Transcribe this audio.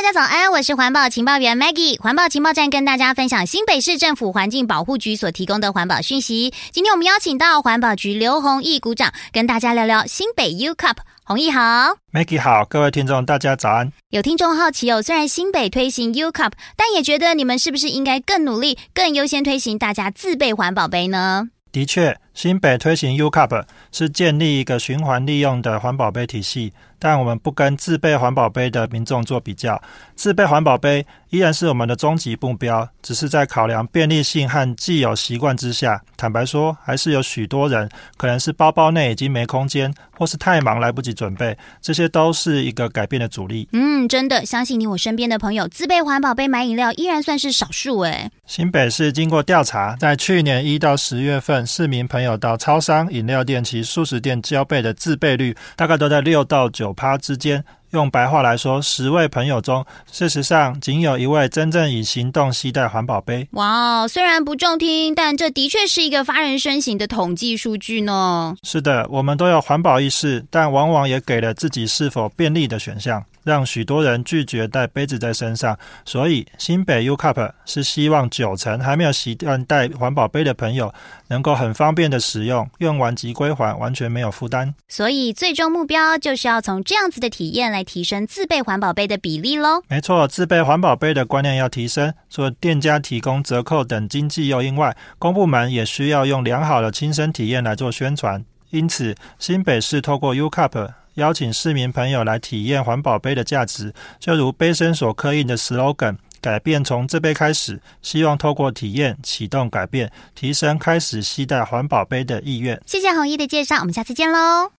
家早安，我是环保情报员 Maggie。环保情报站跟大家分享新北市政府环境保护局所提供的环保讯息。今天我们邀请到环保局刘弘毅股长跟大家聊聊新北 U Cup。弘毅好。 Maggie 好，各位听众大家早安。 有听众好奇虽然新北推行 U Cup， 但也觉得你们是不是应该更努力，更优先推行大家自备环保杯呢？ 的确，新北推行 U Cup 是建立一个循环利用的环保杯体系，但我们不跟自备环保杯的民众做比较。自备环保杯依然是我们的终极目标，只是在考量便利性和既有习惯之下，坦白说还是有许多人可能是包包内已经没空间，或是太忙来不及准备，这些都是一个改变的阻力。 真的相信你我身边的朋友自备环保杯买饮料依然算是少数耶。 新北市经过调查，在去年1到10月份，市民朋友到超商、饮料店及素食店交备的自备率大概都在6到9%之间。用白话来说，10位朋友中，事实上仅有1位真正以行动携带环保杯。 哇，虽然不中听，但这的确是一个发人深省的统计数据呢。 是的，我们都有环保意识，但往往也给了自己是否便利的选项，让许多人拒绝带杯子在身上。所以新北 U Cup 是希望90%还没有习惯带环保杯的朋友能够很方便的使用，用完即归还，完全没有负担。 所以最终目标就是要从这样子的体验来提升自备环保杯的比例咯。 没错，自备环保杯的观念要提升，除了店家提供折扣等经济诱因外，公部门也需要用良好的亲身体验来做宣传。因此新北市透过 U Cup 邀请市民朋友来体验环保杯的价值，就如杯身所刻印的 slogan， 改变从这杯开始，希望透过体验启动改变，提升开始携带环保杯的意愿。 谢谢弘毅的介绍，我们下次见咯。